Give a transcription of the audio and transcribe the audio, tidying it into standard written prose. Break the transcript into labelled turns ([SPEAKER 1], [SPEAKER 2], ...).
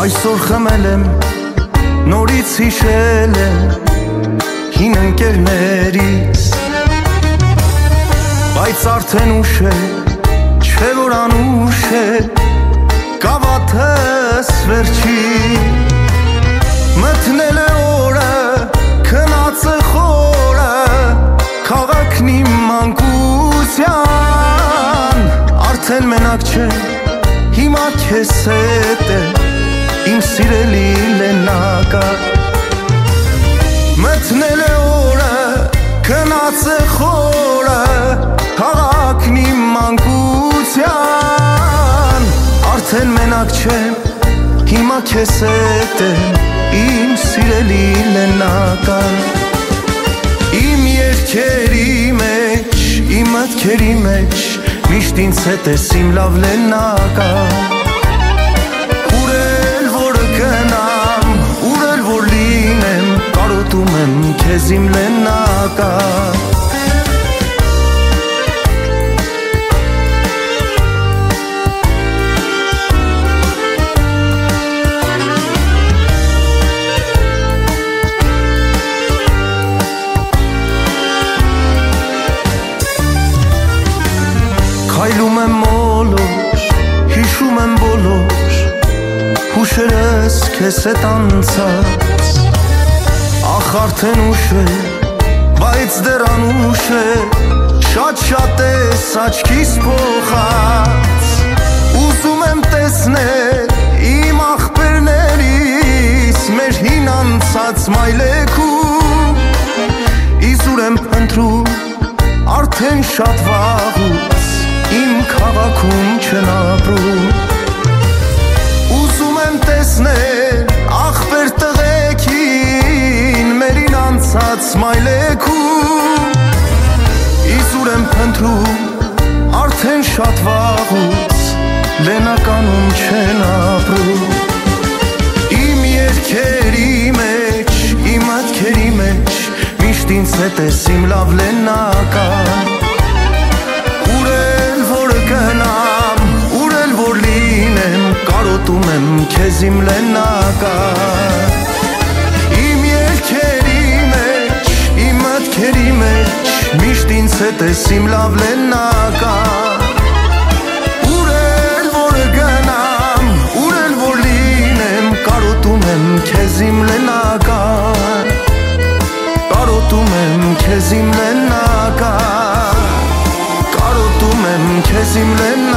[SPEAKER 1] Այսօր խմել եմ, նորից հիշել եմ հին ընկերներիս, բայց արդեն ուշ է, չէ որ անուշ է, գավաթս վերջի, մթնել է օրը, քնածը խորը, քաղաքն իմ մանկության, արդեն մենակ չէ, հիմա քեզ հետ է, իմ սիրելի Լեննագա, մթնել է օրը, քնածը խորը, քաղաքն իմ մանկության, արդեն մենակ չեմ, հիմա քեզ հետ եմ, իմ սիրելի Լեննագա, իմ երգերի մեջ, իմ մտքերի մեջ, միշտ ինձ հետ ես իմ լավ Լեննագա, կարոտում եմ քեզ իմ Լեննագա, քայլում եմ մոլոր, հիշում եմ բոլոր, հուշերս քեզ հետ անցած, ախ արդեն ուշ է, բայց դեռ անուշ է, շատ ես աչքիս փոխած, ուզում եմ տեսնել իմ ախպերներիս, մեր հին անցած մայլեքում, իզուր եմ փնտրում, արդեն շատ վաղուց, իմ քաղաքում չեն ապրում, ուզում եմ տեսնել ախպեր տղեկին, մերին անցած մայլեքում, իզուր եմ փնտրում, արդեն շատ վաղուց, Լեննականում չեն ապրում, իմ երգերի մեջ, իմ մտքերի մեջ, միշտ ինձ հետ ես իմ լավ Լեննագա, ուր էլ որ գնամ, ուր էլ որ լինեմ, կարոտում եմ քեզ իմ Լեննագա, միշտ ինձ հետ ես իմ լավ Լեննագա, ուր էլ որ գնամ, ուր էլ որ լինեմ, կարոտում եմ քեզ իմ Լեննագա, կարոտում եմ քեզ իմ Լեննագա, կարոտում եմ քեզ իմ Լեննագա